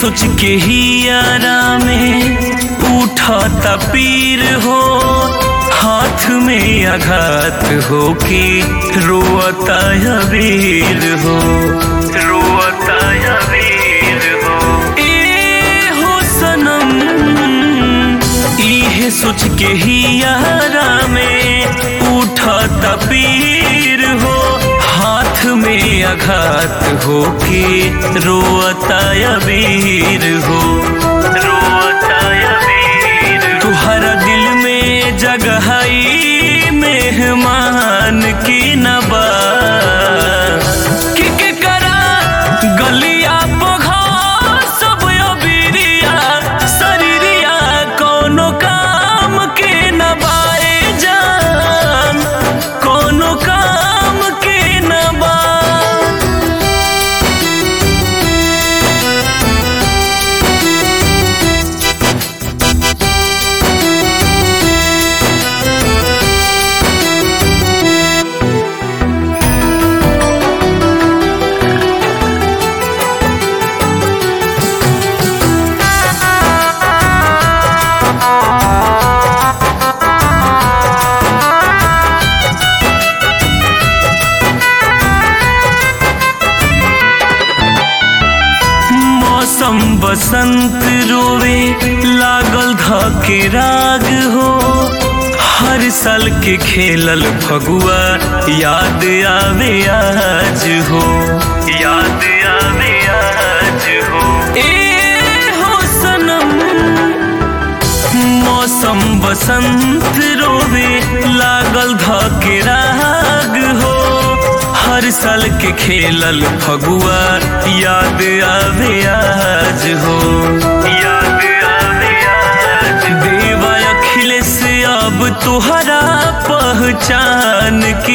सोच के ही यारा में उठाता पीर हो, हाथ में आघात हो कि रोता या वीर हो, रोता या वीर हो। ए हो सनम इहे सोच के ही यारा में उठाता पीर हो, हाथ में आघात हो कि रोता या वीर हो, रोता या वीर। तुहरा दिल में जगहाई मेहमान की नबा कि करा गलिया पोघा सब अबीरिया शरीरिया कोनो काम के नबाए जान, कोनो काम के नबा। मौसम बसंत रोवे लागल धके राग हो, हर साल के खेलल फगुआ याद आवे आज हो, याद आवे आज हो। ए हो सनम मौसम बसंत रोवे लागल धके राग हो, हर साल के खेलल फगुआ याद आवे आज हो, याद आवे आज। देवा अखिलेश अब तुहरा पहचान की